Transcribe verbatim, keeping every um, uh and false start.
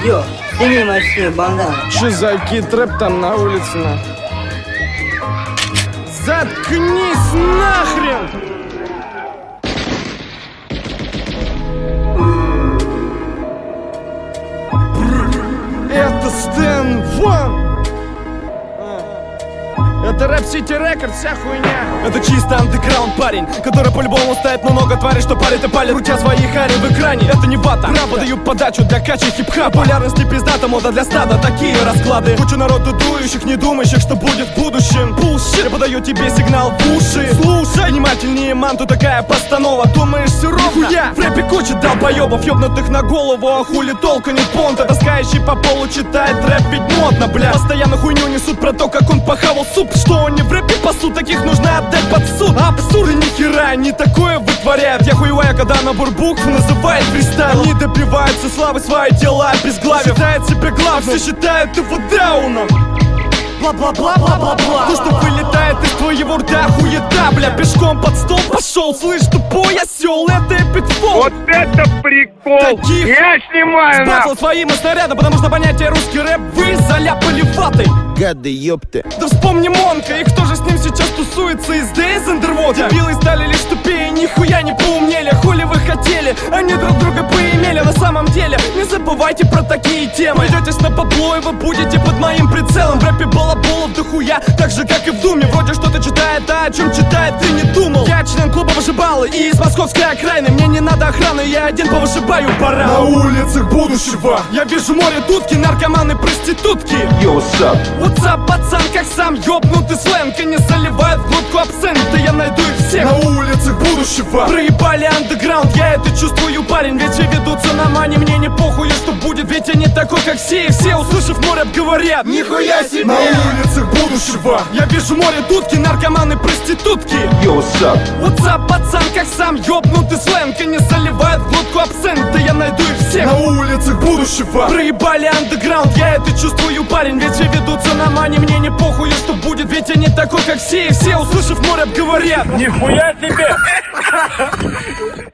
Йо, сними мощную бандану. Че за кит-рэп там на улице, на? Заткнись нахрен! Это Стэн Ван! Это Рэп Сити Рекордс, вся хуйня. Это чисто андеграунд парень, который по-любому ставит много тварей, что палит и палит, крутя свои хари в экране. Это не вата, рап подают подачу для качи хип-хапа. Популярности пиздата, мода для стада, такие расклады. Куча народу дующих, не думающих, что будет в будущем. Bullshit. Я подаю тебе сигнал в уши. Слушай, внимательнее, манту, такая постанова. Думаешь, все ровно? Я в рэпе куча долбоебов, ёбнутых на голову, а хули толку не понта. Таскающий по полу читает рэп, ведь модно, бля. Постоянно хуйню несут про то, как он похавал суп. Что они в рэпе пасут, таких нужно отдать под суд. Абсурд, ни хера, не такое вытворяют. Я хуевая, когда набор букв называет фристайл. Они добиваются славы, свои дела обезглавив. Считает себя главным, все считают его дауном. Бла-бла-бла-бла-бла-бла. То, что вылетает из твоего рта, хуета, бля. Пешком под стол пошел, слышь, тупой осел, это эпитфол. Вот это прикол! Таких я снимаю на... Сбрасывал своим снарядом, потому что понятие русский рэп вы заляпали ватой. Гады, ёпты. Да вспомни Монка, и кто же с ним сейчас тусуется из Days Underwater? Дебилы стали лишь тупее, нихуя не поумнели. Хули вы хотели, они друг друга поимели. На самом деле, не забывайте про такие темы. Идетесь на бабло, и вы будете под моим прицелом. В рэпе балаболов да хуя, так же как и в Думе. Вроде что-то читает, а о чем читает ты не думал. Я член клуба вышибалы и из московской окраины. Мне не надо охраны, я один повышибаю пора. На улицах будущего я вижу море дудки, наркоманы, проститутки. Yo, what's up? What's up, пацан, как сам ёбнутый сленг. И не заливает в глотку абсент, да я найду их всех. На улицах будущего проебали андеграунд, я это чувствую, парень. Ведь все ведутся на мани, мне не похуй, что будет. Ведь я не такой, как все, и все, услышав мой рэп, говорят: нихуя себе! На улицах будущего я вижу море дудки, наркоманы, проститутки. Yo, what's up? What's up, пацан, как сам ёбнутый сленг. И не заливает в глотку абсент, да я найду их всех. На улицах будущего проебали андеграунд, я это чувствую, парень. Ведь все ведутся на мани, мне не похуй, что будет. Ведь я не такой, как все, и все, услышав мой рэп, говорят: Нихуя себе!